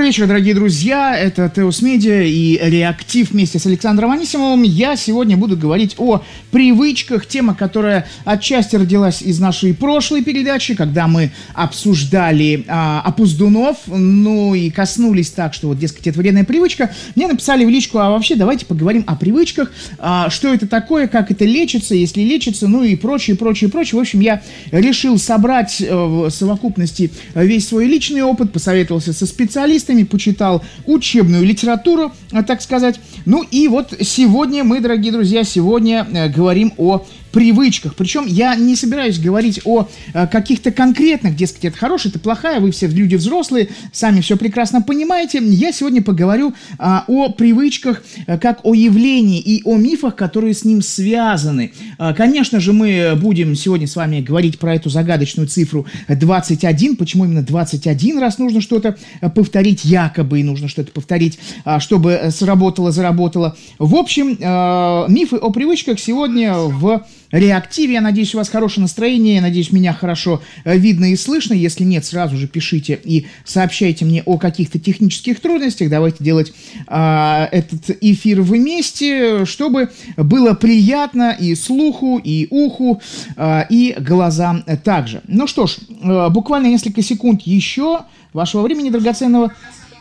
вечер, дорогие друзья. Это Теос Медиа и Реактив вместе с Александром Анисимовым. Я сегодня буду говорить о привычках. Тема, которая отчасти родилась из нашей прошлой передачи, когда мы обсуждали опуздунов, ну и коснулись так, что вот, дескать, это вредная привычка. Мне написали в личку, а вообще давайте поговорим о привычках, что это такое, как это лечится, если лечится, ну и прочее, прочее, прочее. В общем, я решил собрать в совокупности весь свой личный опыт, посоветовался со специалистами, почитал учебную литературу, так сказать. Ну и вот сегодня мы, дорогие друзья, говорим о привычках. Причем я не собираюсь говорить о каких-то конкретных, дескать, это хорошая, это плохая, вы все люди взрослые, сами все прекрасно понимаете. Я сегодня поговорю о привычках как о явлении и о мифах, которые с ним связаны. Конечно же, мы будем сегодня с вами говорить про эту загадочную цифру 21. Почему именно 21 раз нужно что-то повторить, якобы нужно что-то повторить, чтобы сработало, заработало. В общем, мифы о привычках сегодня в Реактиве. Я надеюсь, у вас хорошее настроение, я надеюсь, меня хорошо видно и слышно. Если нет, сразу же пишите и сообщайте мне о каких-то технических трудностях. Давайте делать этот эфир вместе, чтобы было приятно и слуху, и уху, и глазам также. Ну что ж, буквально несколько секунд еще вашего времени драгоценного.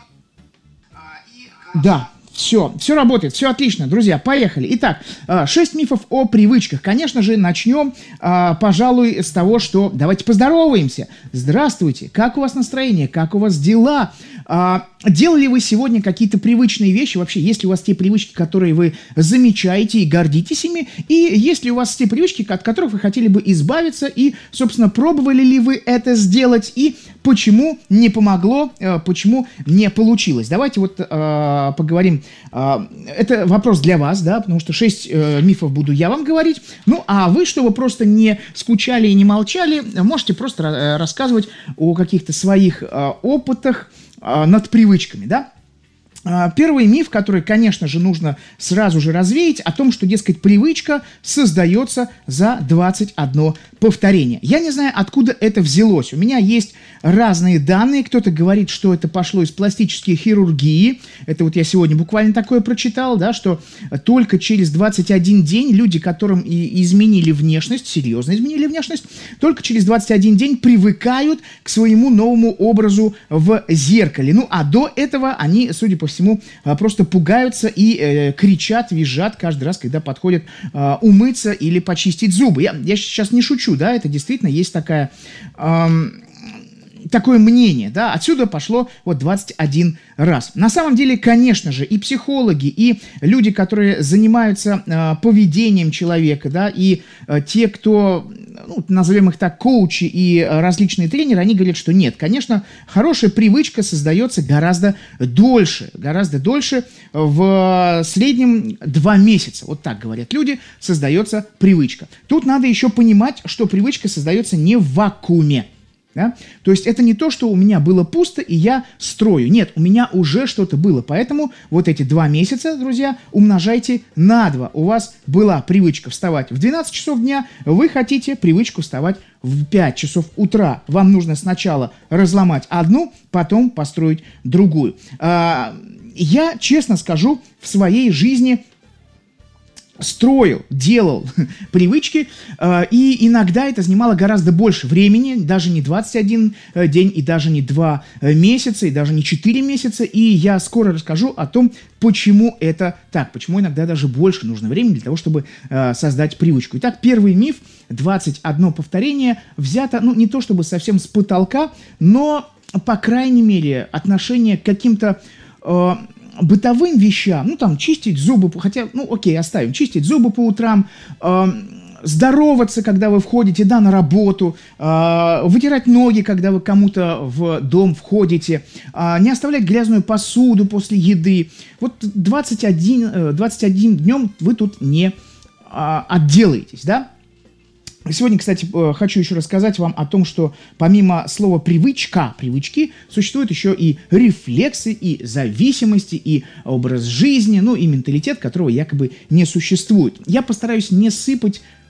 Да. Все работает, все отлично, друзья, поехали. Итак, 6 мифов о привычках. Конечно же, начнем, пожалуй, с того, что давайте поздороваемся. Здравствуйте, как у вас настроение, как у вас дела? Делали вы сегодня какие-то привычные вещи? Вообще, есть ли у вас те привычки, которые вы замечаете и гордитесь ими? И есть ли у вас те привычки, от которых вы хотели бы избавиться? И, собственно, пробовали ли вы это сделать? И почему не помогло, почему не получилось? Давайте вот поговорим. Это вопрос для вас, да, потому что 6 мифов буду я вам говорить. Ну, а вы, чтобы просто не скучали и не молчали, можете просто рассказывать о каких-то своих опытах над привычками, да? Первый миф, который, конечно же, нужно сразу же развеять, о том, что, дескать, привычка создается за 21 повторение. Я не знаю, откуда это взялось. У меня есть разные данные. Кто-то говорит, что это пошло из пластической хирургии. Это вот я сегодня буквально такое прочитал, да, что только через 21 день люди, которым и изменили внешность, серьезно изменили внешность, только через 21 день привыкают к своему новому образу в зеркале. Ну, а до этого они, судя по всему, просто пугаются и кричат, визжат каждый раз, когда подходят умыться или почистить зубы. Я сейчас не шучу, да, это действительно есть такое мнение, да, отсюда пошло вот 21 раз. На самом деле, конечно же, и психологи, и люди, которые занимаются поведением человека, да, и те, кто, ну, назовем их так, коучи и различные тренеры, они говорят, что нет, конечно, хорошая привычка создается гораздо дольше, в среднем 2 месяца, вот так говорят люди, создается привычка. Тут надо еще понимать, что привычка создается не в вакууме. Да? То есть это не то, что у меня было пусто, и я строю. Нет, у меня уже что-то было. Поэтому вот эти 2 месяца, друзья, умножайте на 2. У вас была привычка вставать в 12 часов дня, вы хотите привычку вставать в 5 часов утра. Вам нужно сначала разломать одну, потом построить другую. Я, честно скажу, в своей жизни строил, делал привычки, и иногда это занимало гораздо больше времени, даже не 21 день, и даже не 2 месяца, и даже не 4 месяца, и я скоро расскажу о том, почему это так, почему иногда даже больше нужно времени для того, чтобы создать привычку. Итак, первый миф, 21 повторение, взято, ну, не то чтобы совсем с потолка, но, по крайней мере, отношение к каким-то бытовым вещам, ну, там, чистить зубы, хотя, ну, окей, оставим, чистить зубы по утрам, здороваться, когда вы входите, да, на работу, вытирать ноги, когда вы кому-то в дом входите, не оставлять грязную посуду после еды. Вот 21 днем вы тут не отделаетесь, да? Сегодня, кстати, хочу еще рассказать вам о том, что помимо слова привычки, существуют еще и рефлексы, и зависимости, и образ жизни, ну и менталитет, которого якобы не существует. Я постараюсь не сыпать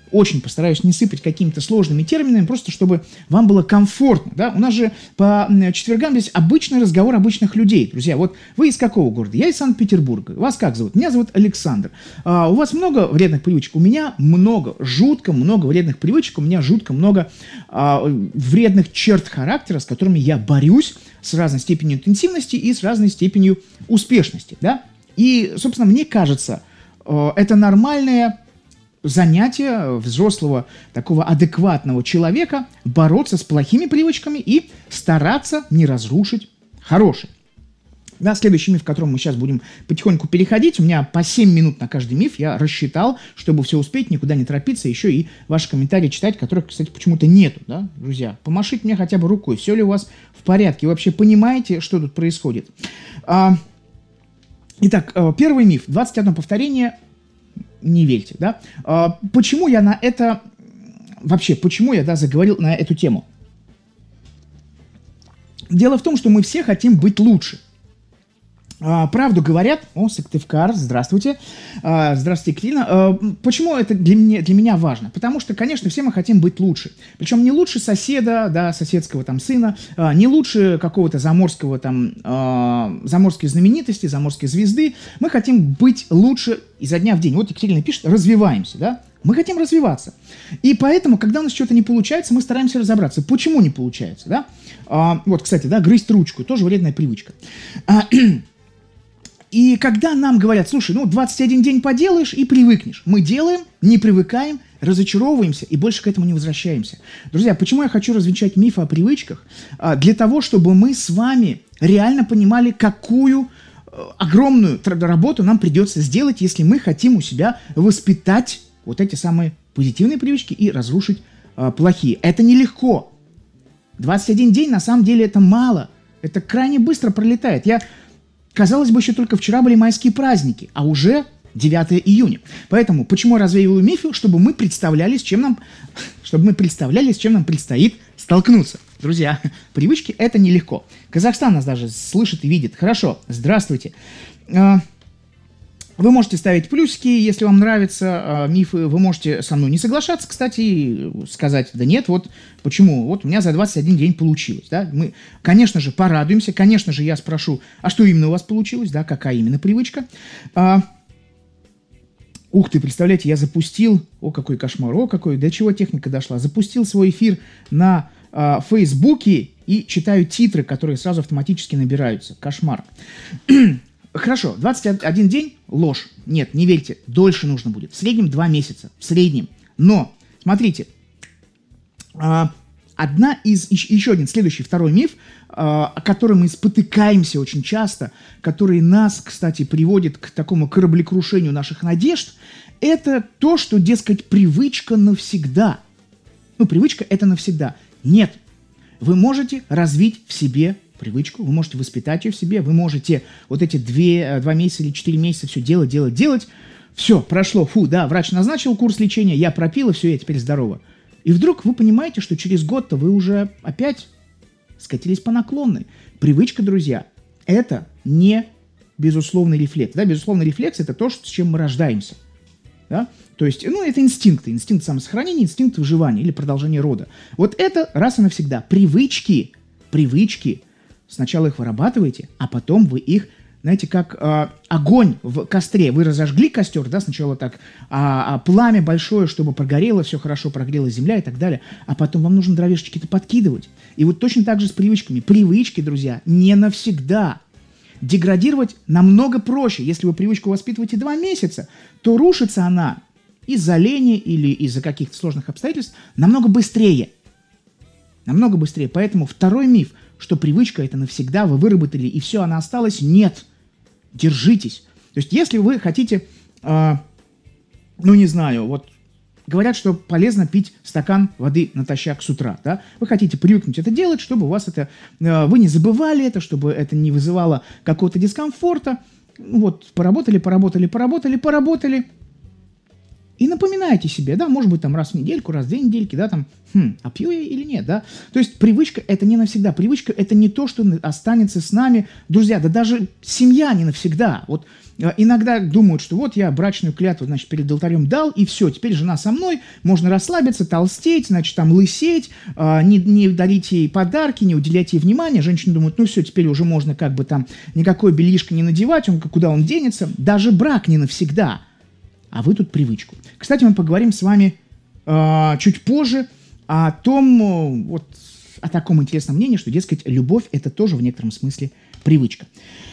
очень постараюсь не сыпать какими-то сложными терминами, просто чтобы вам было комфортно, да. У нас же по четвергам здесь обычный разговор обычных людей, друзья. Вот вы из какого города? Я из Санкт-Петербурга. Вас как зовут? Меня зовут Александр. У вас много вредных привычек? У меня много, жутко много вредных привычек, у меня жутко много вредных черт характера, с которыми я борюсь с разной степенью интенсивности и с разной степенью успешности, да. И, собственно, мне кажется, это нормальное занятие взрослого, такого адекватного человека бороться с плохими привычками и стараться не разрушить хорошие. Да, следующий миф, к которому мы сейчас будем потихоньку переходить, у меня по 7 минут на каждый миф я рассчитал, чтобы все успеть, никуда не торопиться, еще и ваши комментарии читать, которых, кстати, почему-то нету, да, друзья. Помашите мне хотя бы рукой, все ли у вас в порядке, вы вообще понимаете, что тут происходит. Итак, первый миф, 21 повторение, не верьте, да. Почему я на это, вообще, почему я, да, заговорил на эту тему? Дело в том, что мы все хотим быть лучше. Правду говорят. О, Сыктывкар, здравствуйте. Здравствуйте, Екатерина. Почему это для меня важно? Потому что, конечно, все мы хотим быть лучше. Причем не лучше соседа, да, соседского там сына, не лучше какого-то заморского там, заморской знаменитости, заморской звезды. Мы хотим быть лучше изо дня в день. Вот Екатерина пишет, развиваемся, да? Мы хотим развиваться. И поэтому, когда у нас что-то не получается, мы стараемся разобраться, почему не получается, да? Вот, кстати, да, грызть ручку, тоже вредная привычка. И когда нам говорят, слушай, 21 день поделаешь и привыкнешь. Мы делаем, не привыкаем, разочаровываемся и больше к этому не возвращаемся. Друзья, почему я хочу развенчать мифы о привычках? Для того, чтобы мы с вами реально понимали, какую огромную работу нам придется сделать, если мы хотим у себя воспитать вот эти самые позитивные привычки и разрушить плохие. Это нелегко. 21 день, на самом деле, это мало. Это крайне быстро пролетает. Казалось бы, еще только вчера были майские праздники, а уже 9 июня. Поэтому, почему я развеиваю мифы? Чтобы мы представляли, с чем нам предстоит столкнуться. Друзья, привычки – это нелегко. Казахстан нас даже слышит и видит. Хорошо, здравствуйте. Вы можете ставить плюсики, если вам нравятся мифы. Вы можете со мной не соглашаться, кстати, сказать, да нет, вот почему. Вот у меня за 21 день получилось. Да? Мы, конечно же, порадуемся. Конечно же, я спрошу, а что именно у вас получилось? Да? Какая именно привычка? Ух ты, представляете, я запустил... О, какой кошмар, до чего техника дошла. Запустил свой эфир на Фейсбуке и читаю титры, которые сразу автоматически набираются. Кошмар. Хорошо, 21 день – ложь. Нет, не верьте, дольше нужно будет. В среднем 2 месяца. В среднем. Но, смотрите, еще один, следующий, второй миф, о котором мы спотыкаемся очень часто, который нас, кстати, приводит к такому кораблекрушению наших надежд, это то, что, дескать, привычка навсегда. Привычка – это навсегда. Нет, вы можете развить в себе привычку, вы можете воспитать ее в себе, вы можете вот эти 2 месяца или 4 месяца все делать. Все, прошло, врач назначил курс лечения, я пропил, и все, я теперь здорова. И вдруг вы понимаете, что через год-то вы уже опять скатились по наклонной. Привычка, друзья, это не безусловный рефлекс. Да? Безусловный рефлекс – это то, с чем мы рождаемся. Да? То есть, это инстинкты. Инстинкт самосохранения, инстинкт выживания или продолжения рода. Вот это раз и навсегда. Привычки. Сначала их вырабатываете, а потом вы их, знаете, как огонь в костре. Вы разожгли костер, да, сначала так, пламя большое, чтобы прогорело, все хорошо, прогрелась земля и так далее. А потом вам нужно дровишечки-то подкидывать. И вот точно так же с привычками. Привычки, друзья, не навсегда. Деградировать намного проще. Если вы привычку воспитываете 2 месяца, то рушится она из-за лени или из-за каких-то сложных обстоятельств намного быстрее. Намного быстрее. Поэтому второй миф, что привычка это навсегда, вы выработали, и все, она осталась. Нет. Держитесь. То есть, если вы хотите, не знаю, вот говорят, что полезно пить стакан воды натощак с утра, да? Вы хотите привыкнуть это делать, чтобы у вас это, вы не забывали это, чтобы это не вызывало какого-то дискомфорта. Вот, поработали, И напоминайте себе, да, может быть, там раз в недельку, раз в 2 недельки, да, там, а пью я или нет, да. То есть привычка – это не навсегда. Привычка – это не то, что останется с нами. Друзья, да даже семья не навсегда. Вот иногда думают, что вот я брачную клятву, значит, перед алтарем дал, и все, теперь жена со мной, можно расслабиться, толстеть, значит, там, лысеть, не дарить ей подарки, не уделять ей внимания. Женщины думают, ну все, теперь уже можно как бы там никакое бельишко не надевать, куда он денется. Даже брак не навсегда. А вы тут привычку. Кстати, мы поговорим с вами чуть позже о том, вот, о таком интересном мнении, что, дескать, любовь – это тоже в некотором смысле привычка.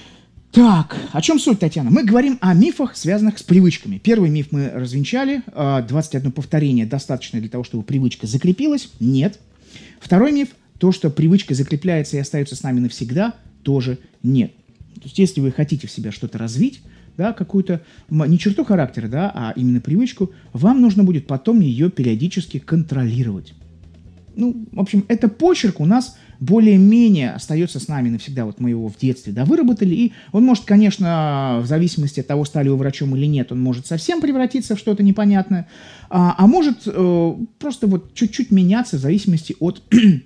Так, о чем суть, Татьяна? Мы говорим о мифах, связанных с привычками. Первый миф мы развенчали. 21 повторение достаточно для того, чтобы привычка закрепилась? Нет. Второй миф – то, что привычка закрепляется и остается с нами навсегда, тоже нет. То есть, если вы хотите в себя что-то развить, да, какую-то, не черту характера, да, а именно привычку, вам нужно будет потом ее периодически контролировать. Ну, в общем, это почерк у нас более-менее остается с нами навсегда. Вот мы его в детстве, да, выработали, и он может, конечно, в зависимости от того, стали вы врачом или нет, он может совсем превратиться в что-то непонятное, а может просто вот чуть-чуть меняться в зависимости от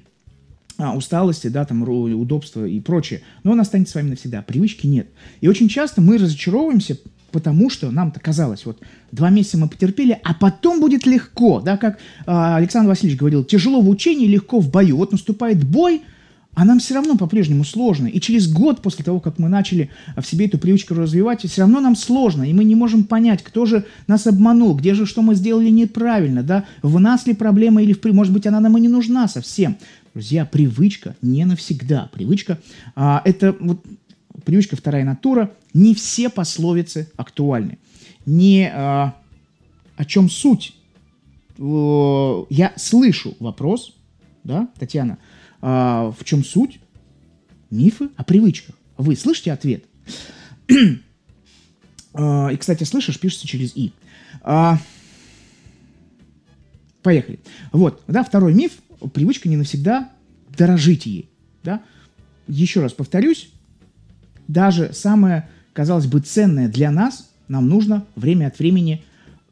усталости, да, там, удобства и прочее. Но он останется с вами навсегда. Привычки нет. И очень часто мы разочаровываемся, потому что нам-то казалось, вот 2 месяца мы потерпели, а потом будет легко, да, как Александр Васильевич говорил, тяжело в учении, легко в бою. Вот наступает бой, а нам все равно по-прежнему сложно. И через год после того, как мы начали в себе эту привычку развивать, все равно нам сложно, и мы не можем понять, кто же нас обманул, где же, что мы сделали неправильно, да, в нас ли проблема, или, может быть, она нам и не нужна совсем. Друзья, привычка не навсегда. Привычка это вот привычка вторая натура. Не все пословицы актуальны. Не о чем суть. Я слышу вопрос, да, Татьяна, в чем суть? Мифы о привычках. Вы слышите ответ? И, кстати, слышишь, пишется через «и». Поехали. Вот, да, второй миф. Привычка не навсегда, дорожите ей. Да? Еще раз повторюсь, даже самое, казалось бы, ценное для нас, нам нужно время от времени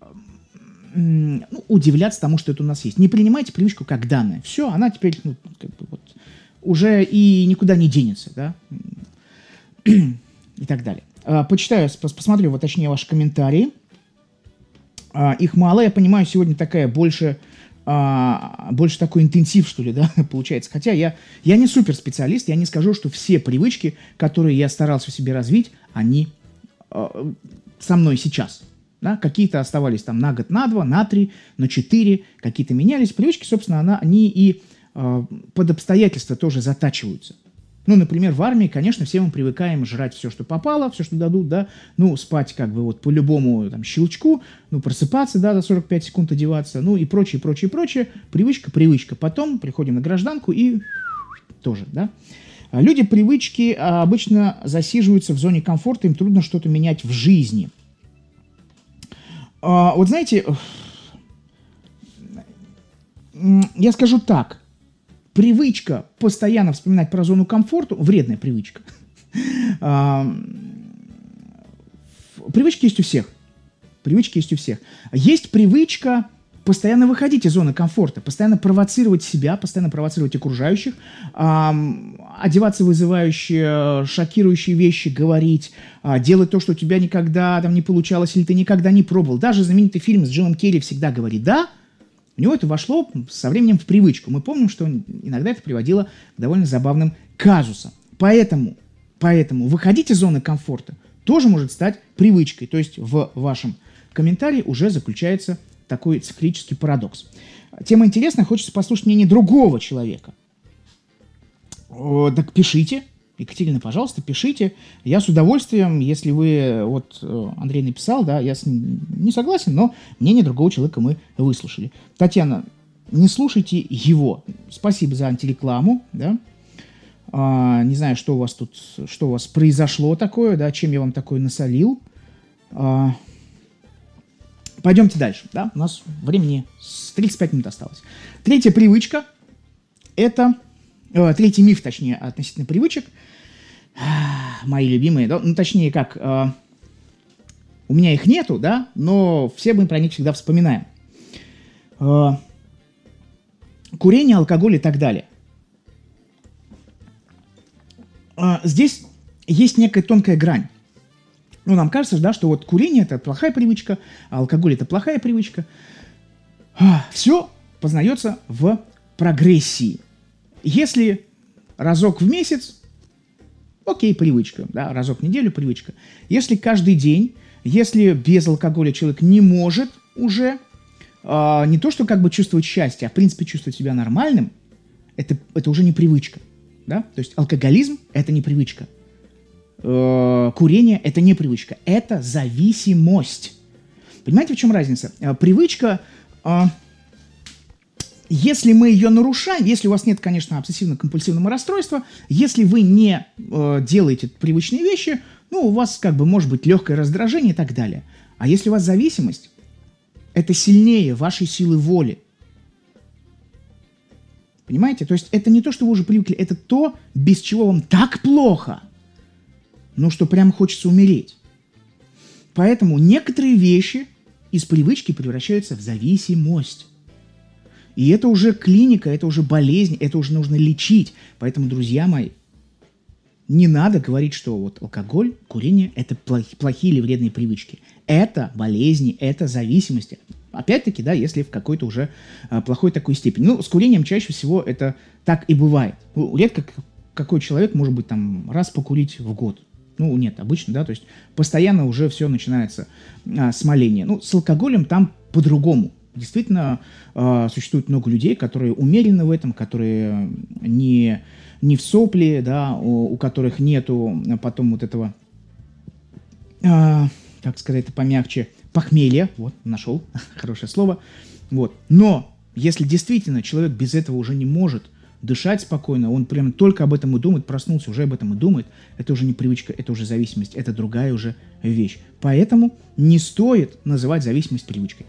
удивляться тому, что это у нас есть. Не принимайте привычку как данное. Все, она теперь как бы вот, уже и никуда не денется. Да? И так далее. Почитаю, посмотрю, вот, точнее, ваши комментарии. Их мало, я понимаю, сегодня такая больше такой интенсив, что ли, да, получается. Хотя я не суперспециалист, я не скажу, что все привычки, которые я старался в себе развить, они со мной сейчас. Да? Какие-то оставались там на год, на 2, на 3, на 4, какие-то менялись. Привычки, собственно, они и под обстоятельства тоже затачиваются. Ну, например, в армии, конечно, все мы привыкаем жрать все, что попало, все, что дадут, да, ну, спать как бы вот по любому там щелчку, ну, просыпаться, да, за 45 секунд одеваться, ну, и прочее, прочее, прочее. Привычка. Потом приходим на гражданку и тоже, да. Люди привычки обычно засиживаются в зоне комфорта, им трудно что-то менять в жизни. Вот знаете, я скажу так. Привычка постоянно вспоминать про зону комфорта, вредная привычка. Привычки есть у всех. Есть привычка постоянно выходить из зоны комфорта, постоянно провоцировать себя, постоянно провоцировать окружающих, одеваться в вызывающие, шокирующие вещи, говорить, делать то, что у тебя никогда там не получалось или ты никогда не пробовал. Даже знаменитый фильм с Джимом Керри всегда говорит «да». У него это вошло со временем в привычку. Мы помним, что иногда это приводило к довольно забавным казусам. Поэтому выходить из зоны комфорта тоже может стать привычкой. То есть в вашем комментарии уже заключается такой циклический парадокс. Тема интересная, хочется послушать мнение другого человека. Так пишите. Екатерина, пожалуйста, пишите. Я с удовольствием, если вы, вот Андрей написал, да, я с ним не согласен, но мнение другого человека мы выслушали. Татьяна, не слушайте его. Спасибо за антирекламу, да. Не знаю, что у вас тут, что у вас произошло такое, да, чем я вам такое насолил. Пойдемте дальше, да, у нас времени 35 минут осталось. Третья привычка, это... Третий миф, точнее, относительно привычек, мои любимые, да, ну, точнее, как, У меня их нету, да, но все мы про них всегда вспоминаем. Курение, алкоголь и так далее. Здесь есть некая тонкая грань. Ну, нам кажется, да, что вот курение – это плохая привычка, а алкоголь – это плохая привычка. Все познается в прогрессии. Если разок в месяц, окей, привычка, да, разок в неделю – привычка. Если каждый день, если без алкоголя человек не может уже не то, что как бы чувствовать счастье, а в принципе чувствовать себя нормальным, это уже не привычка. Да? То есть алкоголизм – это не привычка. Курение – это не привычка. Это зависимость. Понимаете, в чем разница? Привычка, если мы ее нарушаем, если у вас нет, конечно, обсессивно-компульсивного расстройства, если вы не делаете привычные вещи, ну, у вас как бы может быть легкое раздражение и так далее. А если у вас зависимость, это сильнее вашей силы воли. Понимаете? То есть это не то, что вы уже привыкли, это то, без чего вам так плохо, ну, что прям хочется умереть. Поэтому некоторые вещи из привычки превращаются в зависимость. И это уже клиника, это уже болезнь, это уже нужно лечить. Поэтому, друзья мои, не надо говорить, что вот алкоголь, курение – это плохие или вредные привычки. Это болезни, это зависимости. Опять-таки, да, если в какой-то уже плохой такой степени. Ну, с курением чаще всего это так и бывает. Ну, редко какой человек может быть там раз покурить в год. Ну, нет, обычно, да, то есть постоянно уже все начинается смоление. Ну, с алкоголем там по-другому. Действительно, существует много людей, которые умерены в этом, которые не в сопли, да, у которых нету потом вот этого, как сказать это помягче, похмелья, вот, нашел хорошее слово, вот. Но если действительно человек без этого уже не может дышать спокойно, он прям только об этом и думает, проснулся, уже об этом и думает, это уже не привычка, это уже зависимость, это другая уже вещь. Поэтому не стоит называть зависимость привычкой.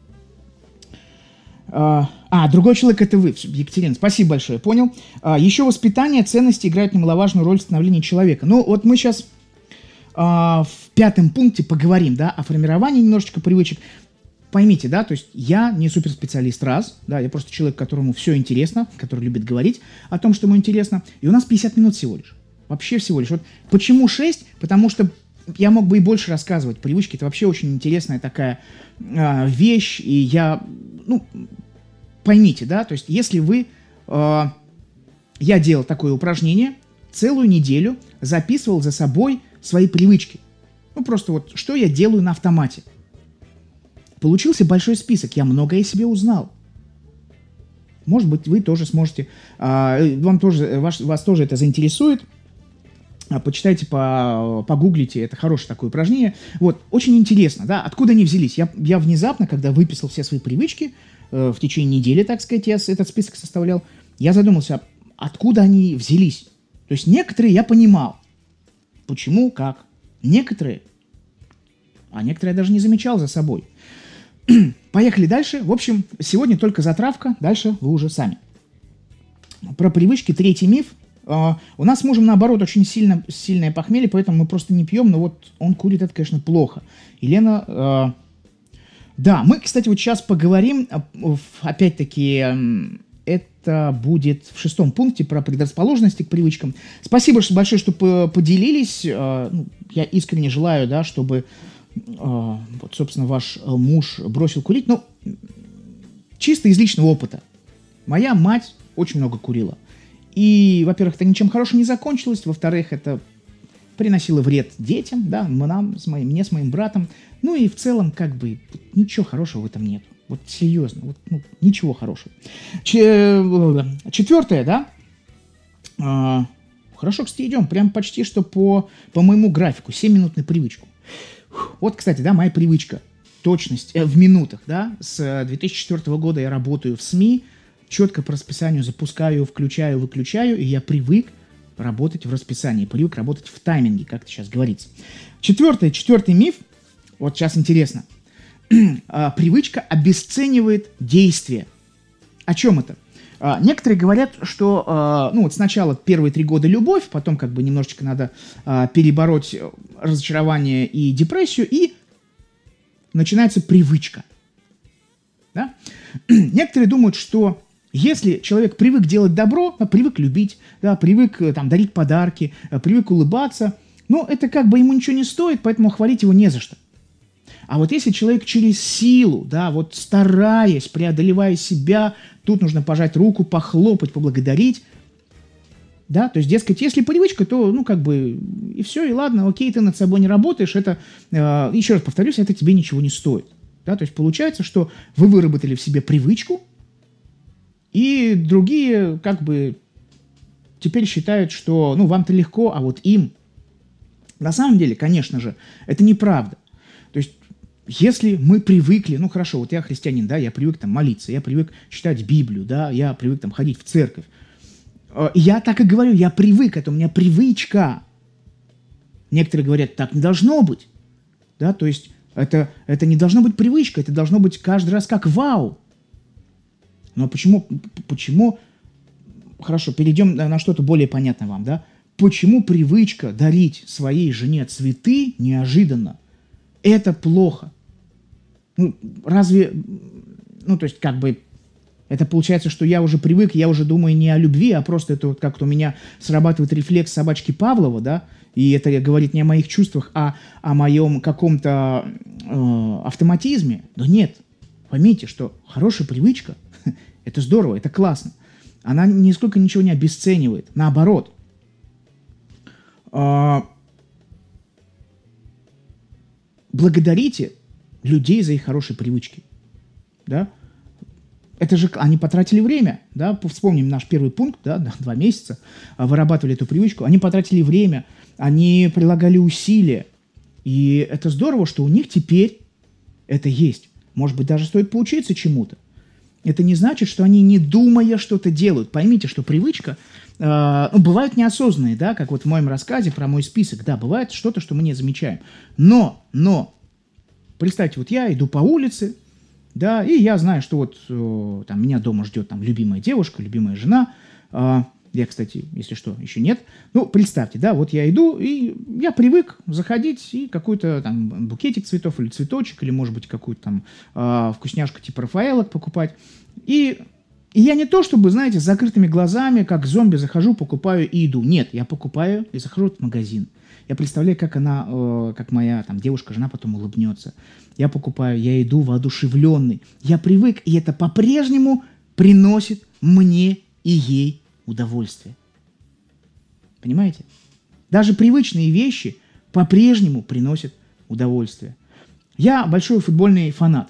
Другой человек – это вы, Екатерина. Спасибо большое, понял. Еще воспитание, ценности играют немаловажную роль в становлении человека. Ну, вот мы сейчас в 5 пункте поговорим, да, о формировании немножечко привычек. Поймите, да, то есть я не суперспециалист, раз, да, я просто человек, которому все интересно, который любит говорить о том, что ему интересно, и у нас 50 минут всего лишь, вообще всего лишь. Вот почему 6? Потому что я мог бы и больше рассказывать. Привычки – это вообще очень интересная такая вещь, и я, ну, поймите, да, то есть если вы, я делал такое упражнение, целую неделю записывал за собой свои привычки. Ну, просто вот, что я делаю на автомате. Получился большой список, я многое о себе узнал. Может быть, вы тоже сможете, вас тоже это заинтересует. Почитайте, погуглите, это хорошее такое упражнение. Вот, очень интересно, да, откуда они взялись. Я внезапно, когда выписал все свои привычки, в течение недели, так сказать, я этот список составлял, я задумался, откуда они взялись. То есть некоторые я понимал, почему, как. Некоторые я даже не замечал за собой. Поехали дальше. В общем, сегодня только затравка, дальше вы уже сами. Про привычки 3-й миф. У нас с мужем, наоборот, очень сильное похмелье, поэтому мы просто не пьем, но вот он курит, это, конечно, плохо. Елена, да, мы, кстати, вот сейчас поговорим, опять-таки, это будет в 6 пункте про предрасположенности к привычкам. Спасибо большое, что поделились. Я искренне желаю, да, чтобы, вот, собственно, ваш муж бросил курить. Ну, чисто из личного опыта. Моя мать очень много курила. И, во-первых, это ничем хорошим не закончилось. Во-вторых, это приносило вред детям, да, мне с моим братом. Ну и в целом, как бы, ничего хорошего в этом нет. Вот серьезно, вот, ничего хорошего. 4, да. Хорошо, кстати, идем. Прям почти что по моему графику. 7-минутную привычку. Вот, кстати, да, моя привычка. Точность в минутах, да. С 2004 года я работаю в СМИ. Четко по расписанию запускаю, включаю, выключаю, и я привык работать в расписании, привык работать в тайминге, как это сейчас говорится. 4 миф, вот сейчас интересно. Привычка обесценивает действие. О чем это? Некоторые говорят, что вот сначала первые 3 года любовь, потом как бы немножечко надо перебороть разочарование и депрессию, и начинается привычка. Да? Некоторые думают, что если человек привык делать добро, привык любить, да, привык там, дарить подарки, привык улыбаться, но это как бы ему ничего не стоит, поэтому хвалить его не за что. А вот если человек через силу, да, вот стараясь, преодолевая себя, тут нужно пожать руку, похлопать, поблагодарить, да, то есть, дескать, если привычка, то, ну, как бы, и все, и ладно, окей, ты над собой не работаешь, это, еще раз повторюсь, это тебе ничего не стоит. Да, то есть, получается, что вы выработали в себе привычку, и другие, как бы, теперь считают, что, ну, вам-то легко, а вот им. На самом деле, конечно же, это неправда. То есть, если мы привыкли, ну, хорошо, вот я христианин, да, я привык там молиться, я привык читать Библию, да, я привык там ходить в церковь. Я так и говорю, я привык, это у меня привычка. Некоторые говорят, так не должно быть. Да, то есть, это не должно быть привычкой, это должно быть каждый раз как вау. Но почему, хорошо, перейдем на что-то более понятное вам, да? Почему привычка дарить своей жене цветы неожиданно? Это плохо. Ну, разве, ну, то есть, как бы, это получается, что я уже привык, я уже думаю не о любви, а просто это вот как-то у меня срабатывает рефлекс собачки Павлова, да? И это говорит не о моих чувствах, а о моем каком-то автоматизме. Но нет, поймите, что хорошая привычка – это здорово, это классно. Она нисколько ничего не обесценивает. Наоборот. Благодарите людей за их хорошие привычки. Да? Это же они потратили время. Да? Вспомним наш первый пункт, да? 2 месяца вырабатывали эту привычку. Они потратили время, они прилагали усилия. И это здорово, что у них теперь это есть. Может быть, даже стоит поучиться чему-то. Это не значит, что они, не думая, что-то делают. Поймите, что привычка, бывают неосознанные, да, как вот в моем рассказе про мой список, да, бывает что-то, что мы не замечаем. Но, представьте, вот я иду по улице, да, и я знаю, что вот там меня дома ждет там любимая девушка, любимая жена. Я, кстати, если что, еще нет. Ну, представьте, да, вот я иду, и я привык заходить и какой-то там букетик цветов или цветочек, или, может быть, какую-то там вкусняшку типа Рафаэлок покупать. И я не то, чтобы, знаете, с закрытыми глазами, как зомби, захожу, покупаю и иду. Нет, я покупаю и захожу в магазин. Я представляю, как она, как моя там девушка, жена потом улыбнется. Я покупаю, я иду воодушевленный. Я привык, и это по-прежнему приносит мне и ей удовольствие. Понимаете? Даже привычные вещи по-прежнему приносят удовольствие. Я большой футбольный фанат.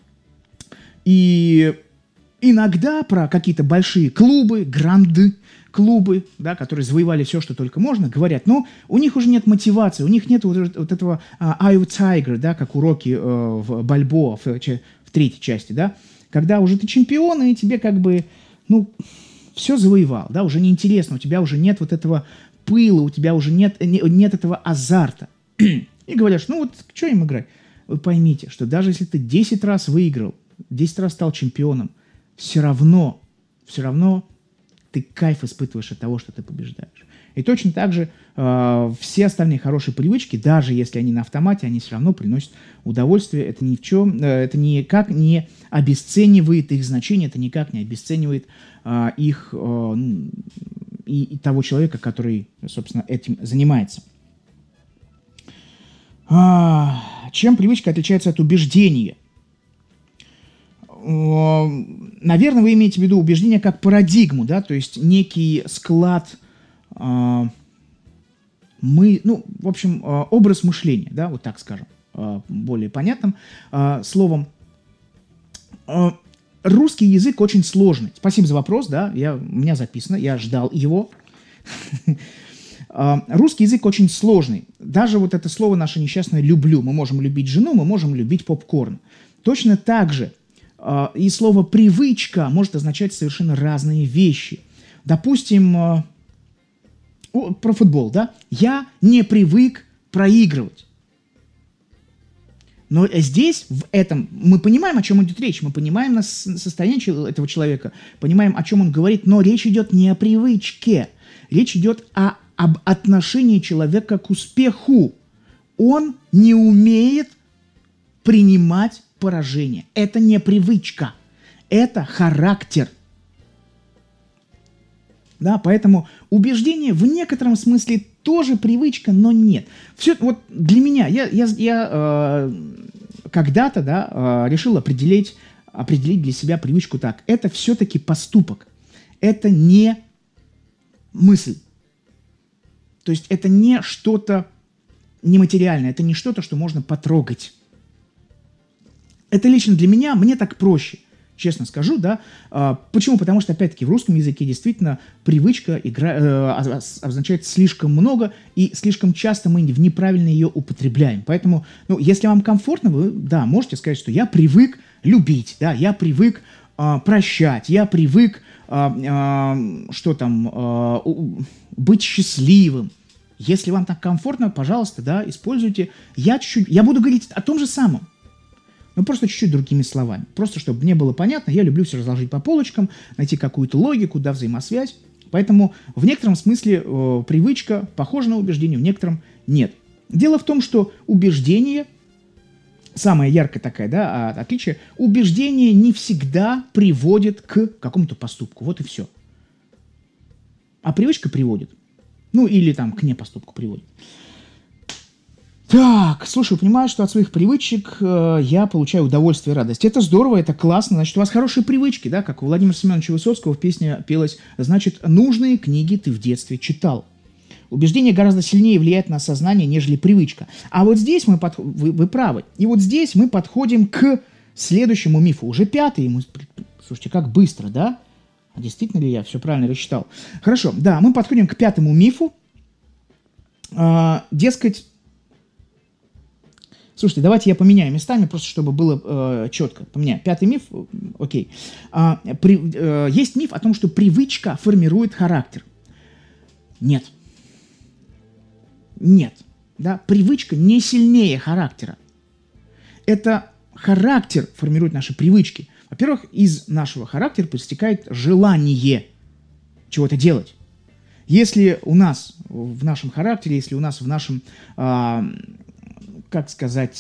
И иногда про какие-то большие клубы, клубы, да, которые завоевали все, что только можно, говорят, но у них уже нет мотивации, у них нет вот этого Eye of Tiger, да, как уроки в Бальбоа в 3-й части, да, когда уже ты чемпион, и тебе как бы, ну, все завоевал, да, уже неинтересно, у тебя уже нет вот этого пыла, у тебя уже нет этого азарта. И говорят, ну вот, что им играть? Вы поймите, что даже если ты 10 раз выиграл, 10 раз стал чемпионом, все равно ты кайф испытываешь от того, что ты побеждаешь. И точно так же все остальные хорошие привычки, даже если они на автомате, они все равно приносят удовольствие. Это ни в чем, это никак не обесценивает их значение, это никак не обесценивает их и того человека, который, собственно, этим занимается. Чем привычка отличается от убеждения? Наверное, вы имеете в виду убеждение как парадигму, да, то есть некий склад, образ мышления, да, вот так скажем, более понятным словом. Русский язык очень сложный. Спасибо за вопрос, да, у меня записано, я ждал его. Русский язык очень сложный. Даже вот это слово наше несчастное «люблю». Мы можем любить жену, мы можем любить попкорн. Точно так же и слово «привычка» может означать совершенно разные вещи. Допустим, про футбол, да? Я не привык проигрывать. Но здесь, в этом, мы понимаем, о чем идет речь, мы понимаем состояние этого человека, понимаем, о чем он говорит, но речь идет не о привычке, речь идет об отношении человека к успеху. Он не умеет принимать поражение. Это не привычка, это характер. Да, поэтому убеждение в некотором смысле тоже привычка, но нет. Все, вот для меня, я когда-то, да, решил определить для себя привычку так. Это все-таки поступок. Это не мысль. То есть это не что-то нематериальное, это не что-то, что можно потрогать. Это лично для меня, мне так проще, честно скажу, да. Почему? Потому что, опять-таки, в русском языке действительно привычка означает слишком много, и слишком часто мы неправильно ее употребляем. Поэтому, ну, если вам комфортно, вы, да, можете сказать, что я привык любить, да, я привык прощать, я привык быть счастливым. Если вам так комфортно, пожалуйста, да, используйте. Я буду говорить о том же самом, но просто чуть-чуть другими словами. Просто, чтобы мне было понятно, я люблю все разложить по полочкам, найти какую-то логику, да, взаимосвязь. Поэтому в некотором смысле привычка похожа на убеждение, в некотором нет. Дело в том, что убеждение, самое яркое такое, да, отличие, убеждение не всегда приводит к какому-то поступку. Вот и все. А привычка приводит. Ну, или там к непоступку приводит. Так, слушай, понимаю, что от своих привычек я получаю удовольствие и радость. Это здорово, это классно, значит, у вас хорошие привычки, да, как у Владимира Семеновича Высоцкого в песне пелось, значит, нужные книги ты в детстве читал. Убеждение гораздо сильнее влияет на сознание, нежели привычка. А вот здесь вы правы. И вот здесь мы подходим к следующему мифу. Уже пятый. Слушайте, как быстро, да? А действительно ли я все правильно рассчитал? Хорошо, да, мы подходим к пятому мифу. Дескать, слушайте, давайте я поменяю местами, просто чтобы было четко. Поменяю. Пятый миф, окей. Есть миф о том, что привычка формирует характер. Нет. Нет. Да? Привычка не сильнее характера. Это характер формирует наши привычки. Во-первых, из нашего характера проистекает желание чего-то делать. Если у нас в нашем характере, если у нас в нашем, как сказать,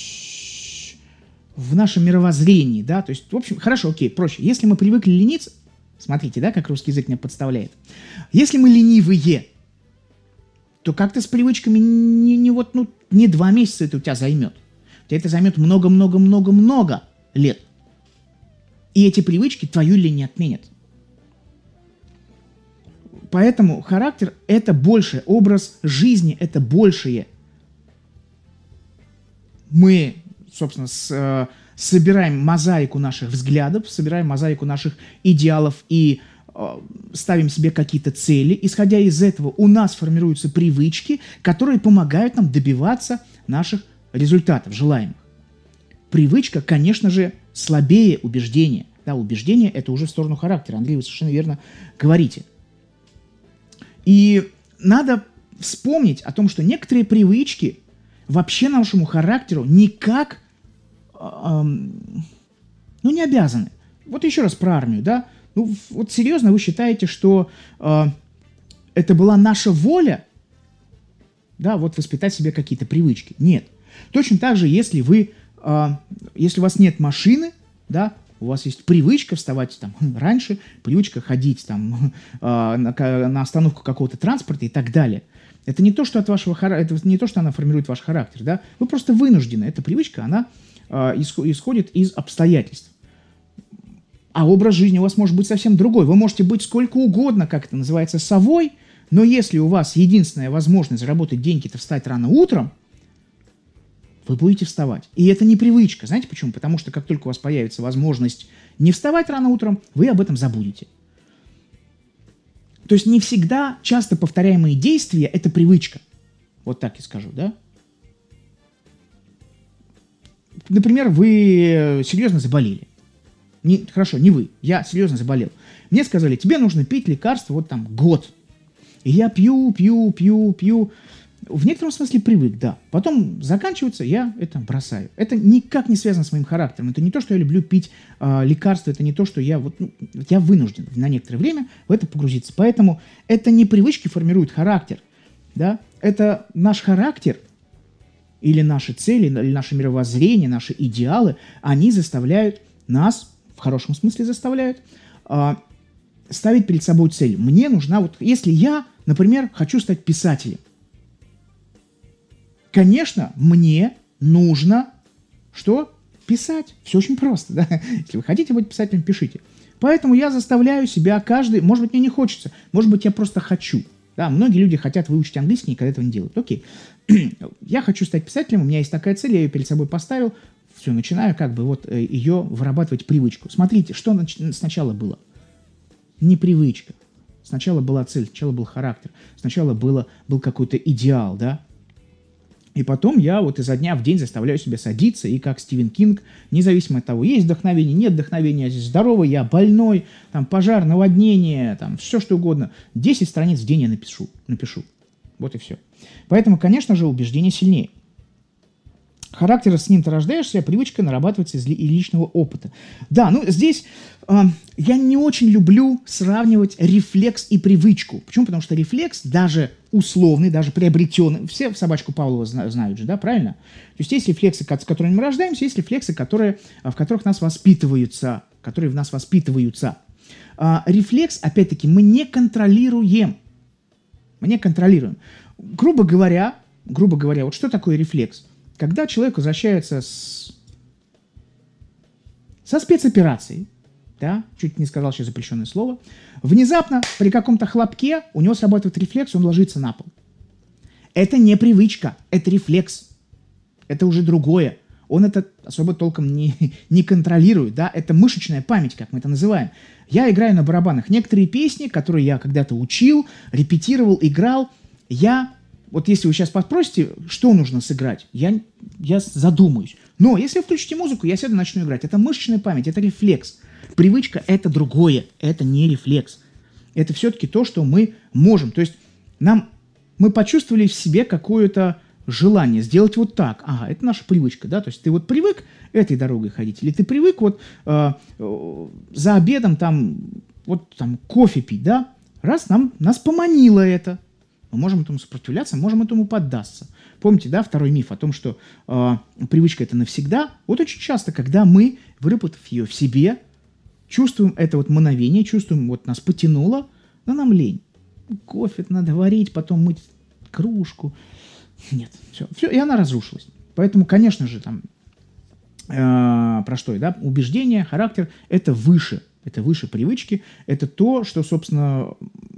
в нашем мировоззрении, да, то есть, в общем, хорошо, окей, проще. Если мы привыкли лениться, смотрите, да, как русский язык меня подставляет. Если мы ленивые, то как-то с привычками не 2 месяца это у тебя займет. У тебя это займет много-много-много-много лет. И эти привычки твою лень не отменят. Поэтому характер – это большее, образ жизни – это большее. Мы, собственно, собираем мозаику наших взглядов, собираем мозаику наших идеалов и ставим себе какие-то цели. Исходя из этого у нас формируются привычки, которые помогают нам добиваться наших результатов, желаемых. Привычка, конечно же, слабее убеждения. Да, убеждение – это уже в сторону характера. Андрей, вы совершенно верно говорите. И надо вспомнить о том, что некоторые привычки вообще нашему характеру никак не обязаны. Вот еще раз про армию, да. Ну, вот серьезно вы считаете, что это была наша воля, да, вот воспитать себе какие-то привычки? Нет. Точно так же, если у вас нет машины, да, у вас есть привычка вставать там раньше, привычка ходить там на остановку какого-то транспорта и так далее. Это не то, что это не то, что она формирует ваш характер, да. Вы просто вынуждены. Эта привычка, она исходит из обстоятельств. А образ жизни у вас может быть совсем другой. Вы можете быть сколько угодно, как это называется, совой, но если у вас единственная возможность заработать деньги – это встать рано утром, вы будете вставать. И это не привычка. Знаете почему? Потому что как только у вас появится возможность не вставать рано утром, вы об этом забудете. То есть не всегда часто повторяемые действия – это привычка. Вот так я скажу, да? Например, вы серьезно заболели. Хорошо, не вы, я серьезно заболел. Мне сказали, тебе нужно пить лекарство вот там год. И я пью. В некотором смысле привык, да. Потом заканчивается, я это бросаю. Это никак не связано с моим характером. Это не то, что я люблю пить лекарства, это не то, что я вынужден на некоторое время в это погрузиться. Поэтому это не привычки формируют характер, да. Это наш характер или наши цели, или наше мировоззрение, наши идеалы, они заставляют нас, в хорошем смысле заставляют, ставить перед собой цель. Мне нужна, вот если я, например, хочу стать писателем, конечно, мне нужно что? Писать. Все очень просто, да? Если вы хотите быть писателем, пишите. Поэтому я заставляю себя каждый, может быть, мне не хочется, может быть, я просто хочу. Да, многие люди хотят выучить английский, никогда этого не делают. Окей, я хочу стать писателем, у меня есть такая цель, я ее перед собой поставил, все, начинаю как бы вот ее вырабатывать привычку. Смотрите, что сначала было? Не привычка. Сначала была цель, сначала был характер, сначала был какой-то идеал, да? И потом я вот изо дня в день заставляю себя садиться, и как Стивен Кинг, независимо от того, есть вдохновение, нет вдохновения, я здесь здоровый, я больной, там, пожар, наводнение, там, все что угодно, 10 страниц в день я напишу. Вот и все. Поэтому, конечно же, убеждение сильнее. Характер, с ним ты рождаешься, а привычка нарабатывается из личного опыта. Да, ну здесь я не очень люблю сравнивать рефлекс и привычку. Почему? Потому что рефлекс, даже условный, даже приобретенный, все собачку Павлова знают же, да, правильно? То есть есть рефлексы, с которыми мы рождаемся, есть рефлексы, в которых нас воспитываются, которые в нас воспитываются. Рефлекс, опять-таки, мы не контролируем. Мы не контролируем. Грубо говоря, вот что такое рефлекс? Когда человек возвращается со спецоперацией, да, чуть не сказал сейчас запрещенное слово, внезапно при каком-то хлопке у него срабатывает рефлекс, он ложится на пол. Это не привычка, это рефлекс. Это уже другое. Он это особо толком не контролирует, да, это мышечная память, как мы это называем. Я играю на барабанах. Некоторые песни, которые я когда-то учил, репетировал, играл, вот если вы сейчас спросите, что нужно сыграть, я задумаюсь. Но если вы включите музыку, я сяду и начну играть. Это мышечная память, это рефлекс. Привычка – это другое, это не рефлекс. Это все-таки то, что мы можем. То есть мы почувствовали в себе какое-то желание сделать вот так. Ага, это наша привычка, да? То есть ты вот привык этой дорогой ходить, или ты привык вот за обедом там кофе пить, да? Раз нас поманило это. Мы можем этому сопротивляться, можем этому поддаться. Помните, да, второй миф о том, что привычка – это навсегда. Вот очень часто, когда мы, выработав ее в себе, чувствуем это вот мановение, чувствуем, вот нас потянуло, но нам лень. Кофе надо варить, потом мыть кружку. Нет, все, и она разрушилась. Поэтому, конечно же, там, убеждение, характер – это выше привычки, это то, что, собственно,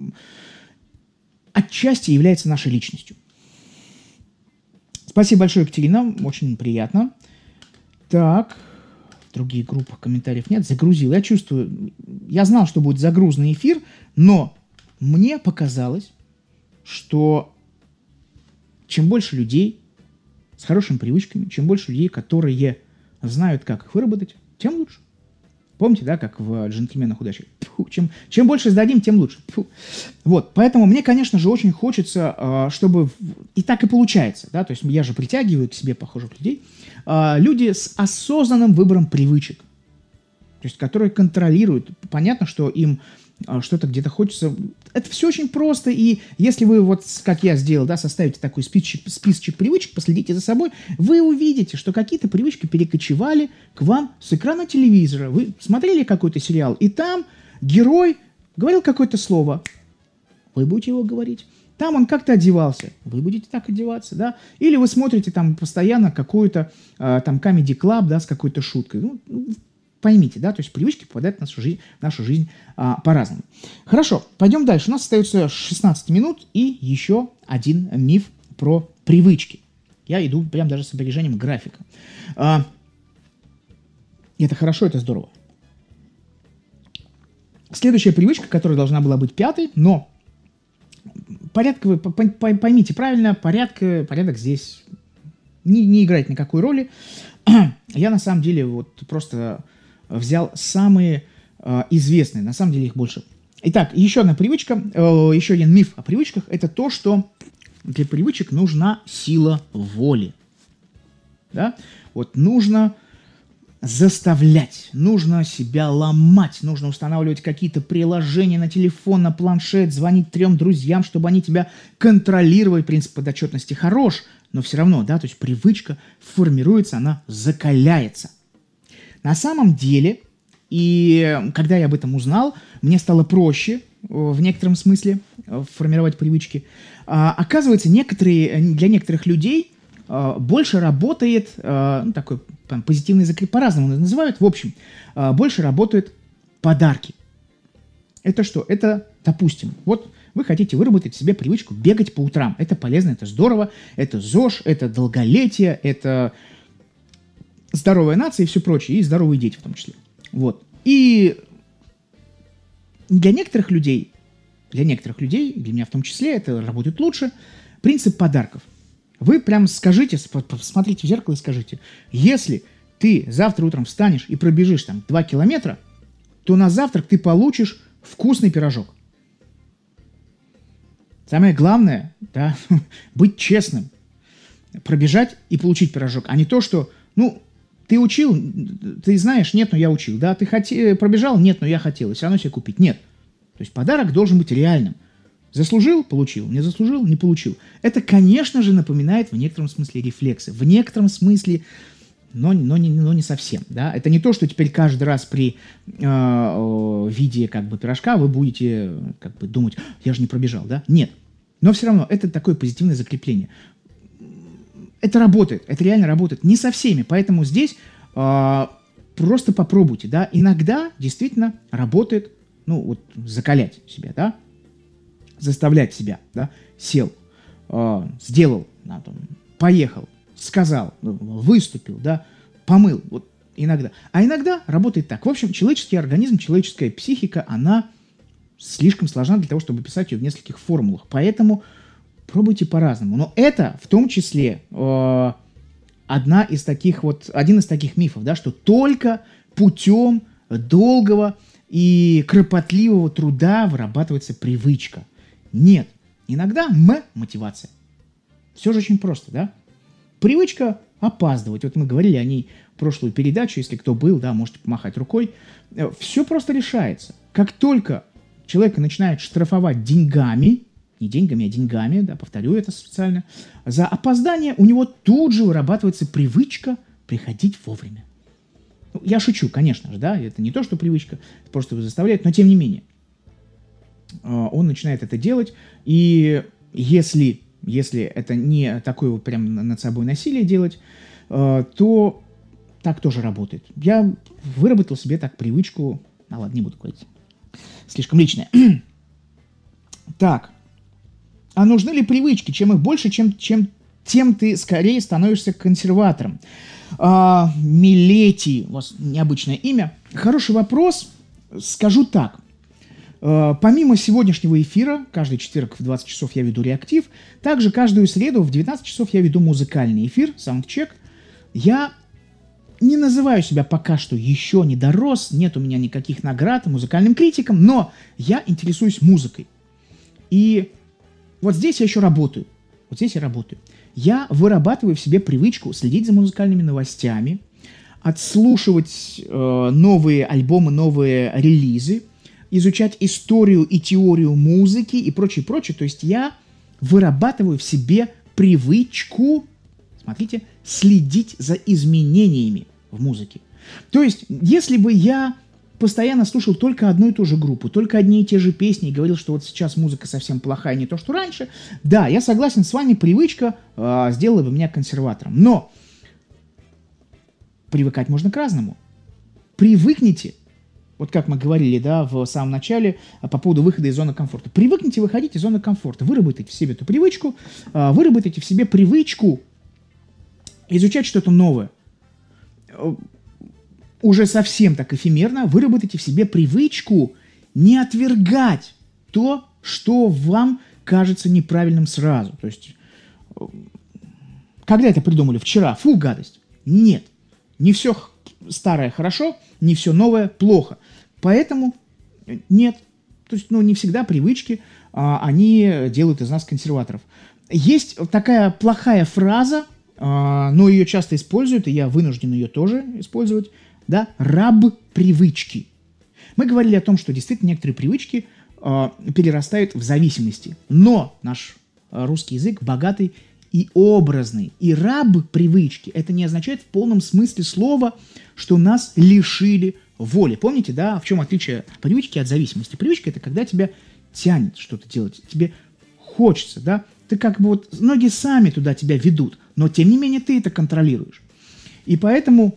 отчасти является нашей личностью. Спасибо большое, Екатерина, очень приятно. Так, в других группах комментариев нет, загрузил. Я знал, что будет загрузный эфир, но мне показалось, что чем больше людей с хорошими привычками, чем больше людей, которые знают, как их выработать, тем лучше. Помните, да, как в «Джентльменах удачи»? Чем больше сдадим, тем лучше. Вот, поэтому мне, конечно же, очень хочется, чтобы... И так и получается, да, то есть я же притягиваю к себе похожих людей. Люди с осознанным выбором привычек, то есть которые контролируют. Понятно, что им что-то где-то хочется. Это все очень просто, и если вы, вот как я сделал, да, составите такой списочек привычек, последите за собой, вы увидите, что какие-то привычки перекочевали к вам с экрана телевизора. Вы смотрели какой-то сериал, и там герой говорил какое-то слово, вы будете его говорить. Там он как-то одевался, вы будете так одеваться, да. Или вы смотрите там постоянно какой-то там Comedy Club, да, с какой-то шуткой. Поймите, да, то есть привычки попадают в нашу жизнь по-разному. Хорошо, пойдем дальше. У нас остается 16 минут и еще один миф про привычки. Я иду прям даже с опережением графика. Это хорошо, это здорово. Следующая привычка, которая должна была быть пятой, но вы поймите правильно, порядок здесь не играет никакой роли. Я на самом деле вот просто взял самые известные, на самом деле их больше. Итак, еще одна привычка, еще один миф о привычках, это то, что для привычек нужна сила воли. Да? Вот нужно заставлять, нужно себя ломать, нужно устанавливать какие-то приложения на телефон, на планшет, звонить 3 друзьям, чтобы они тебя контролировали. Принцип подотчетности хорош, но все равно, да, то есть привычка формируется, она закаляется. На самом деле, и когда я об этом узнал, мне стало проще в некотором смысле формировать привычки. Оказывается, для некоторых людей больше работает, такой позитивный закреп, по-разному называют, в общем, больше работают подарки. Это что? Это, допустим, вот вы хотите выработать себе привычку бегать по утрам. Это полезно, это здорово, это ЗОЖ, это долголетие, это здоровая нация и все прочее, и здоровые дети в том числе. Вот. И для некоторых людей, для меня в том числе, это работает лучше, принцип подарков. Вы прям скажите, посмотрите в зеркало и скажите, если ты завтра утром встанешь и пробежишь там 2 километра, то на завтрак ты получишь вкусный пирожок. Самое главное, да, быть честным, пробежать и получить пирожок, а не то, что, ты учил, ты знаешь, нет, но я учил, да, ты пробежал, нет, но я хотел, и все равно себе купить, нет. То есть подарок должен быть реальным. Заслужил – получил, не заслужил – не получил. Это, конечно же, напоминает в некотором смысле рефлексы. В некотором смысле, но не совсем. Да? Это не то, что теперь каждый раз при виде пирожка вы будете думать, я же не пробежал. Да? Нет. Но все равно это такое позитивное закрепление. Это работает, это реально работает. Не со всеми, поэтому здесь просто попробуйте. Да? Иногда действительно работает закалять себя, да? Заставлять себя, да, сел, сделал, поехал, сказал, выступил, да, помыл, вот иногда. А иногда работает так. В общем, человеческий организм, человеческая психика, она слишком сложна для того, чтобы писать ее в нескольких формулах. Поэтому пробуйте по-разному. Но это в том числе один из таких мифов, да, что только путем долгого и кропотливого труда вырабатывается привычка. Нет. Иногда мотивация. Все же очень просто, да? Привычка опаздывать. Вот мы говорили о ней в прошлую передачу. Если кто был, да, можете помахать рукой. Все просто решается. Как только человека начинают штрафовать деньгами, не деньгами, а деньгами, да, повторю это специально, за опоздание у него тут же вырабатывается привычка приходить вовремя. Я шучу, конечно же, да, это не то, что привычка, это просто его заставляет, но тем не менее. Он начинает это делать, и если это не такое вот прям над собой насилие делать, то так тоже работает. Я выработал себе так привычку, ладно, не буду говорить, слишком личное. Так, а нужны ли привычки? Чем их больше, тем ты скорее становишься консерватором. Милети, у вас необычное имя. Хороший вопрос, скажу так. Помимо сегодняшнего эфира, каждый четверг в 20 часов я веду реактив, также каждую среду в 19 часов я веду музыкальный эфир, саундчек. Я не называю себя пока что еще не дорос, нет у меня никаких наград музыкальным критикам, но я интересуюсь музыкой. И вот здесь я еще работаю. Я вырабатываю в себе привычку следить за музыкальными новостями, отслушивать новые альбомы, новые релизы, изучать историю и теорию музыки и прочее. То есть я вырабатываю в себе привычку, смотрите, следить за изменениями в музыке. То есть, если бы я постоянно слушал только одну и ту же группу, только одни и те же песни и говорил, что вот сейчас музыка совсем плохая, не то, что раньше, да, я согласен с вами, привычка сделала бы меня консерватором. Но привыкать можно к разному. Привыкните. Вот как мы говорили, да, в самом начале по поводу выхода из зоны комфорта. Привыкните выходить из зоны комфорта. Выработайте в себе эту привычку, выработайте в себе привычку изучать что-то новое. Уже совсем так эфемерно выработайте в себе привычку не отвергать то, что вам кажется неправильным сразу. То есть, когда это придумали? Вчера. Фу, гадость. Нет. Не все старое хорошо, не все новое плохо. Поэтому нет. То есть, не всегда привычки, они делают из нас консерваторов. Есть такая плохая фраза, но ее часто используют, и я вынужден ее тоже использовать, да, раб привычки. Мы говорили о том, что действительно некоторые привычки перерастают в зависимости. Но наш русский язык богатый и образный. И раб привычки, это не означает в полном смысле слова, что нас лишили воли. Помните, да, в чем отличие привычки от зависимости? Привычка – это когда тебя тянет что-то делать, тебе хочется, да, ты как бы вот, ноги сами туда тебя ведут, но тем не менее ты это контролируешь. И поэтому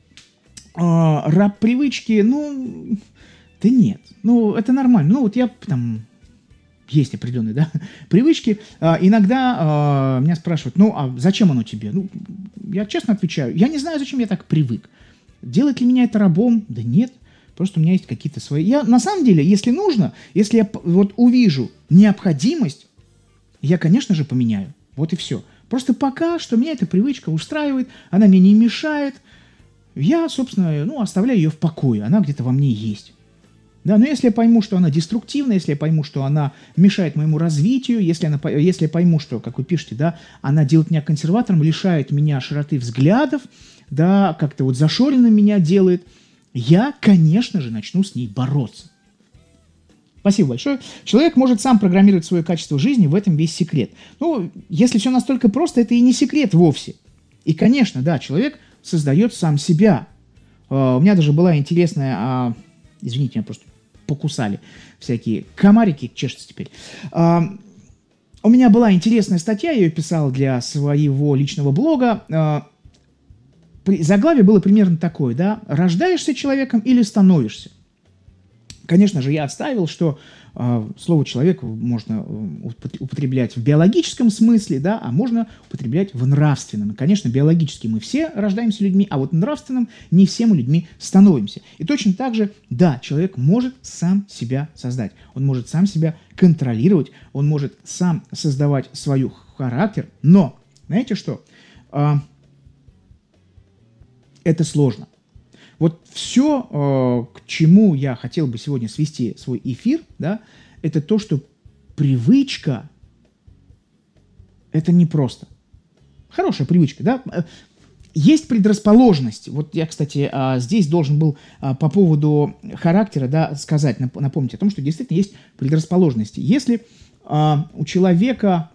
раб привычки, ну, да нет, ну, это нормально. Ну, вот я там, есть определенные, да, привычки. Иногда меня спрашивают, ну, а зачем оно тебе? Ну, я честно отвечаю, я не знаю, зачем я так привык. Делает ли меня это рабом? Да нет. Просто у меня есть какие-то свои... Я, на самом деле, если нужно, если я вот увижу необходимость, я, конечно же, поменяю. Вот и все. Просто пока что меня эта привычка устраивает, она мне не мешает. Я, собственно, ну, оставляю ее в покое. Она где-то во мне есть. Да, но если я пойму, что она деструктивна, если я пойму, что она мешает моему развитию, если я пойму, что, как вы пишете, да, она делает меня консерватором, лишает меня широты взглядов, да, как-то вот зашоренным меня делает, я, конечно же, начну с ней бороться. Спасибо большое. Человек может сам программировать свое качество жизни, в этом весь секрет. Ну, если все настолько просто, это и не секрет вовсе. И, конечно, да, человек создает сам себя. У меня даже была интересная... Извините, меня просто покусали всякие комарики, чешутся теперь. У меня была интересная статья, я ее писал для своего личного блога. Заглавие было примерно такое, да, рождаешься человеком или становишься. Конечно же, я отставил, что слово «человек» можно употреблять в биологическом смысле, да, а можно употреблять в нравственном. И, конечно, биологически мы все рождаемся людьми, а вот нравственным не все мы людьми становимся. И точно так же, да, человек может сам себя создать, он может сам себя контролировать, он может сам создавать свой характер, но, знаете что, это сложно. Вот все, к чему я хотел бы сегодня свести свой эфир, да, это то, что привычка – это непросто. Хорошая привычка, да. Есть предрасположенности. Вот я, кстати, здесь должен был по поводу характера, да, сказать, напомнить о том, что действительно есть предрасположенности. Если у человека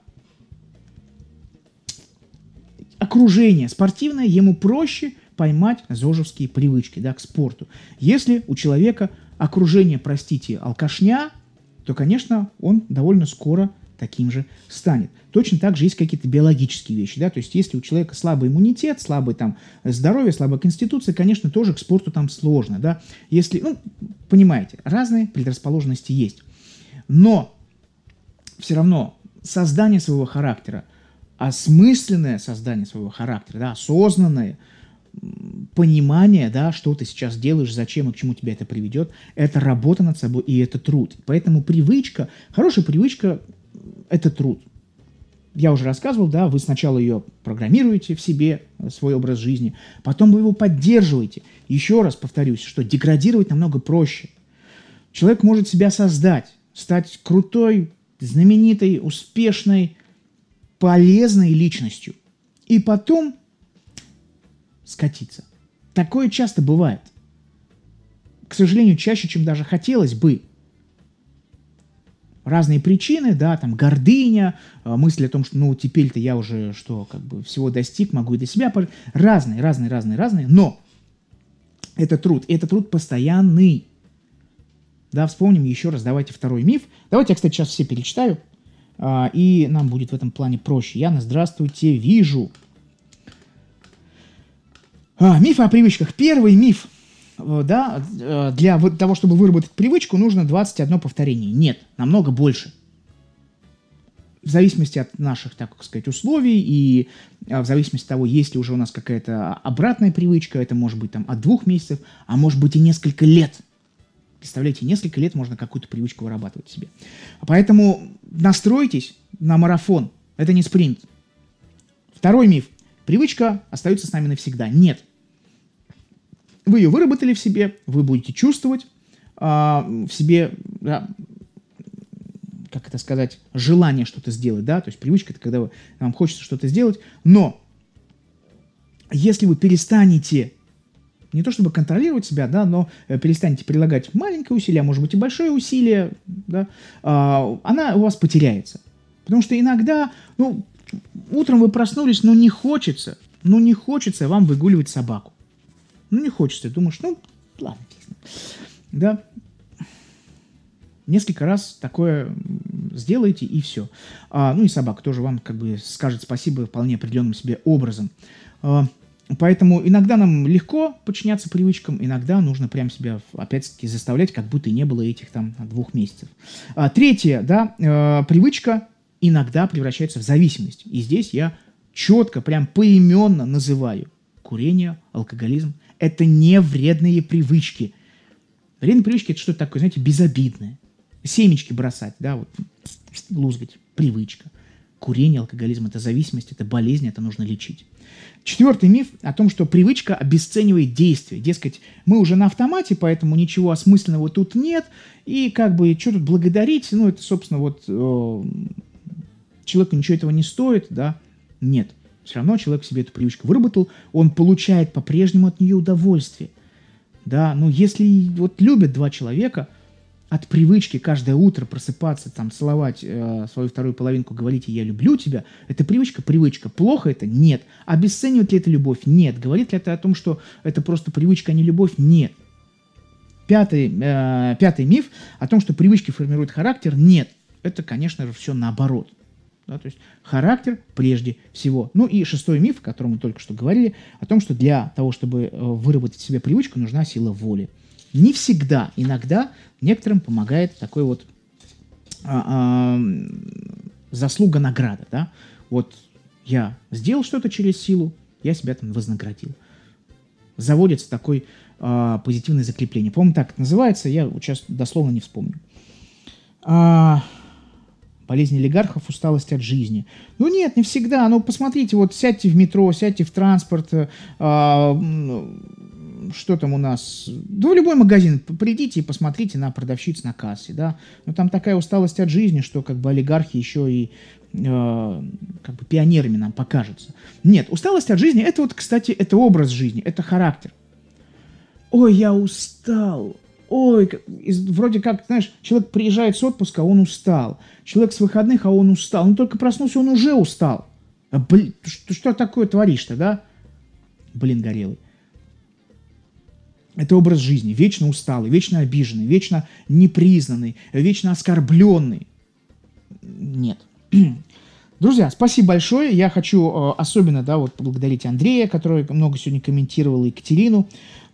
окружение спортивное, ему проще поймать зожевские привычки, да, к спорту. Если у человека окружение, простите, алкашня, то, конечно, он довольно скоро таким же станет. Точно так же есть какие-то биологические вещи, да, то есть если у человека слабый иммунитет, слабое там здоровье, слабая конституция, конечно, тоже к спорту там сложно, да. Если, ну, понимаете, разные предрасположенности есть. Но все равно создание своего характера, осмысленное создание своего характера, да, осознанное, понимание, да, что ты сейчас делаешь, зачем и к чему тебя это приведет, это работа над собой и это труд. Поэтому привычка, хорошая привычка – это труд. Я уже рассказывал, да, вы сначала ее программируете в себе, свой образ жизни, потом вы его поддерживаете. Еще раз повторюсь, что деградировать намного проще. Человек может себя создать, стать крутой, знаменитой, успешной, полезной личностью. И потом скатиться. Такое часто бывает. К сожалению, чаще, чем даже хотелось бы. Разные причины, да, там гордыня, мысль о том, что, ну, теперь-то я уже, что, как бы, всего достиг, могу и до себя... Разные, но это труд, и это труд постоянный. Да, вспомним еще раз, давайте второй миф. Давайте я, кстати, сейчас все перечитаю, и нам будет в этом плане проще. Яна, здравствуйте, вижу. Мифы о привычках. Первый миф, да, для того, чтобы выработать привычку, нужно 21 повторение. Нет, намного больше. В зависимости от наших, так сказать, условий и в зависимости от того, есть ли уже у нас какая-то обратная привычка, это может быть там от 2 месяцев, а может быть и несколько лет. Представляете, несколько лет можно какую-то привычку вырабатывать себе. Поэтому настройтесь на марафон. Это не спринт. Второй миф. Привычка остается с нами навсегда. Нет. Вы ее выработали в себе, вы будете чувствовать в себе, да, как это сказать, желание что-то сделать, да, то есть привычка – это когда вам хочется что-то сделать, но если вы перестанете, не то чтобы контролировать себя, да, но перестанете прилагать маленькое усилие, а может быть и большое усилие, да, она у вас потеряется. Потому что иногда, ну, утром вы проснулись, но не хочется вам выгуливать собаку. Не хочется. Думаешь, ладно, да. Несколько раз такое сделаете, и все. И собака тоже вам скажет спасибо вполне определенным себе образом. Поэтому иногда нам легко подчиняться привычкам, иногда нужно прям себя, опять-таки, заставлять, как будто и не было этих 2 месяцев. Третье, привычка иногда превращается в зависимость. И здесь я четко, прям поименно называю: курение, алкоголизм – это не вредные привычки. Вредные привычки – это что-то такое, знаете, безобидное. Семечки бросать, лузгать – привычка. Курение, алкоголизм – это зависимость, это болезнь, это нужно лечить. 4-й миф о том, что привычка обесценивает действие. Дескать, мы уже на автомате, поэтому ничего осмысленного тут нет, и что тут благодарить, это, собственно, человеку ничего этого не стоит, да? Нет. Все равно человек себе эту привычку выработал, он получает по-прежнему от нее удовольствие. Да, если любят 2 человека, от привычки каждое утро просыпаться, целовать свою вторую половинку, говорить «я люблю тебя», это привычка. Плохо это? Нет. Обесценивает ли это любовь? Нет. Говорит ли это о том, что это просто привычка, а не любовь? Нет. 5-й миф о том, что привычки формируют характер? Нет. Это, конечно же, все наоборот. Да, то есть характер прежде всего. И 6-й миф, о котором мы только что говорили, о том, что для того, чтобы выработать в себе привычку, нужна сила воли. Не всегда, иногда некоторым помогает такой заслуга-награда. Да? Я сделал что-то через силу, я себя вознаградил. Заводится такое позитивное закрепление. По-моему, так это называется, я сейчас дословно не вспомню. Болезнь олигархов, усталость от жизни. Нет, не всегда. Посмотрите, сядьте в метро, сядьте в транспорт, что там у нас? В любой магазин придите и посмотрите на продавщиц на кассе, да. Там такая усталость от жизни, что олигархи еще и пионерами нам покажутся. Нет, усталость от жизни, это кстати, это образ жизни, это характер. Ой, я устал. Ой, вроде как, знаешь, человек приезжает с отпуска, он устал. Человек с выходных, а он устал. Только проснулся, он уже устал. Что такое творишь-то, да? Горелый. Это образ жизни. Вечно усталый, вечно обиженный, вечно непризнанный, вечно оскорбленный. Нет. Друзья, спасибо большое. Я хочу особенно поблагодарить Андрея, который много сегодня комментировал, и Екатерину.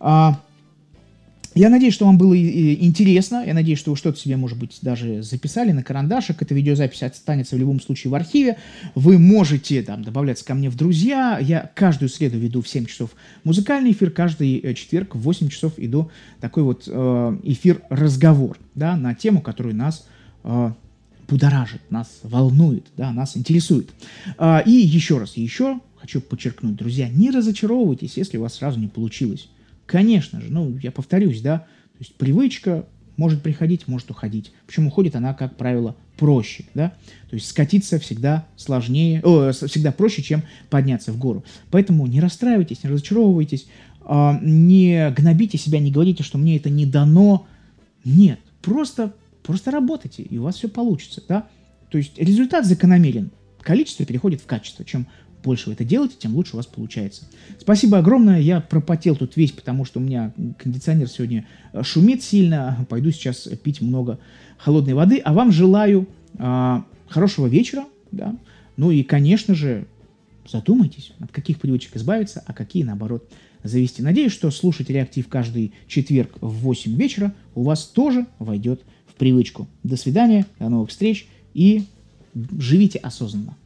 Я надеюсь, что вам было интересно. Я надеюсь, что вы что-то себе, может быть, даже записали на карандашик. Эта видеозапись останется в любом случае в архиве. Вы можете добавляться ко мне в друзья. Я каждую среду веду в 7 часов музыкальный эфир. Каждый четверг в 8 часов иду такой эфир-разговор, да, на тему, которая нас будоражит, нас волнует, да, нас интересует. И еще хочу подчеркнуть, друзья, не разочаровывайтесь, если у вас сразу не получилось. Конечно же, я повторюсь, да, то есть привычка может приходить, может уходить. Причем уходит она, как правило, проще, да, то есть скатиться всегда всегда проще, чем подняться в гору. Поэтому не расстраивайтесь, не разочаровывайтесь, не гнобите себя, не говорите, что мне это не дано. Нет, просто работайте, и у вас все получится, да. То есть результат закономерен, количество переходит в качество. Чем больше вы это делаете, тем лучше у вас получается. Спасибо огромное. Я пропотел тут весь, потому что у меня кондиционер сегодня шумит сильно. Пойду сейчас пить много холодной воды. А вам желаю хорошего вечера. Да? И, конечно же, задумайтесь, от каких привычек избавиться, а какие, наоборот, завести. Надеюсь, что слушать реактив каждый четверг в 8 вечера у вас тоже войдет в привычку. До свидания, до новых встреч и живите осознанно.